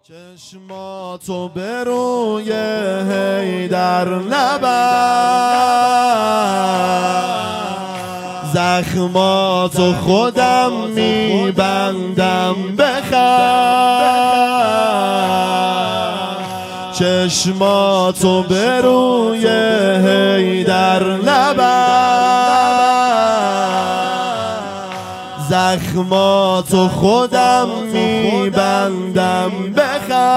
چشماتو به روی حیدر نبند، زخماتو خودم میبندم بخند. چشماتو به روی حیدر نبند، زخماتو خودم میبندم بخند.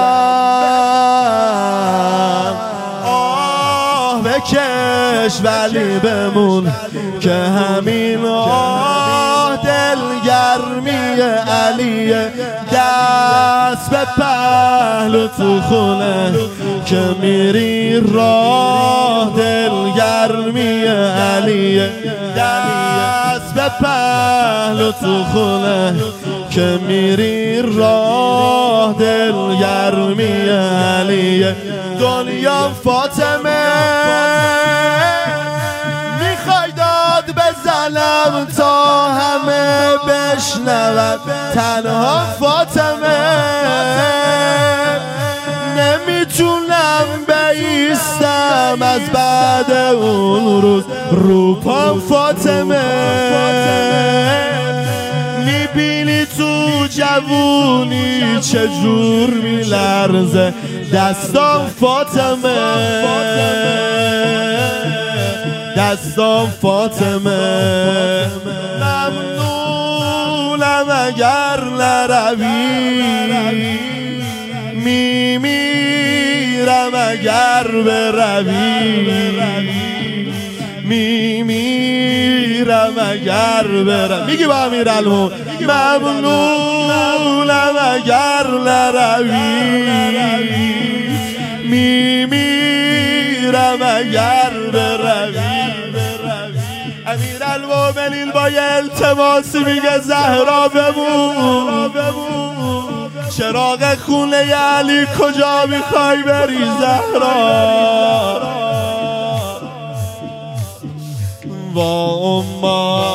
آه بکش ولی بمون که همین آه دلگرمی علیه. دست به پهلو تو خونه که میری راه دلگرمی علیه. دست به پهلو تو خونه که میری راه دلگرمی علیه. دنیا فاطمه میخوای داد بزنم تا همه بشنون، تنها فاطمه نمیتونم بیستم از بعد اون روز روپام. فاطمه میبینی تو جوونی چجور میلرزه دستام. فاطمه دستام. فاطمه ممنونم اگر نروی، میمیرم اگر بروی، میمیرم اگر بروی. میگی با امیرالمومنین ممنونم اگر نروی، میمیرم اگر بروی. امیرالمومنین با یه التماسی میگه زهرا بمون، چراغ خونه علی کجا میخوای بری زهرا؟ وا اما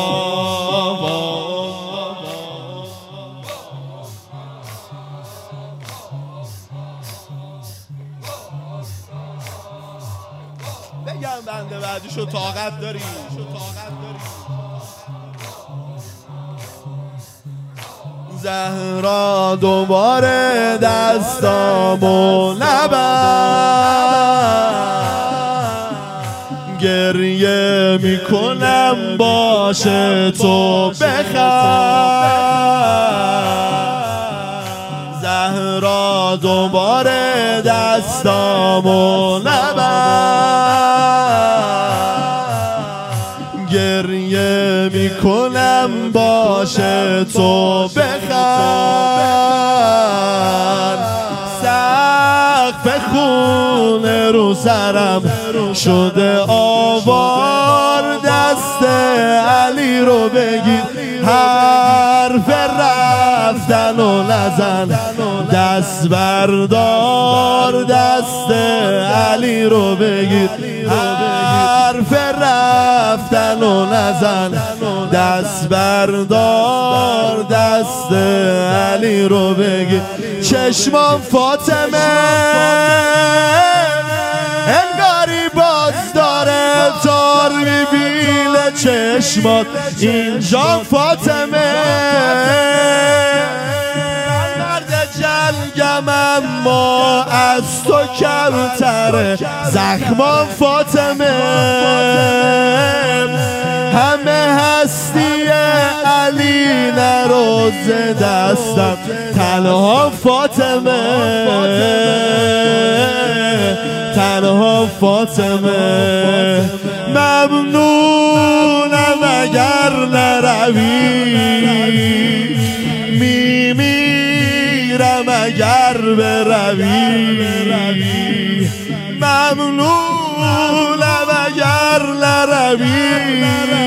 بگم بنده بعدیشو طاقت داری. زهرا دوباره دستامو نبند، گریه میکنم باشه تو بخند. زهرا دوباره دستامو نبند، گریه میکنم باشه تو بخند. سقف خونه رو سرم شده آوار، دست علی رو بگیر حرف رفتن و نزن، دست بردار دست علی رو بگیر حرف رفتن و نزن، دست بردار دست علی رو بگیر. چشمام فاطمه انگاری باز داره تار میبینه چشمات اینجا. فاطمه مرد جنگم اما از تو کمتره زخمام. فاطمه همه هستی علی نروز دستم تنها. فاطمه تنها. فاطمه ممنونم اگر نروی، میمیرم اگر بروی، ممنونم اگر نروی.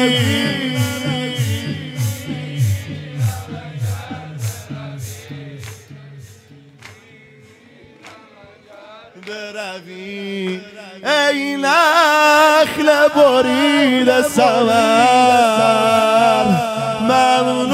ای نخل برید ثمر ممنون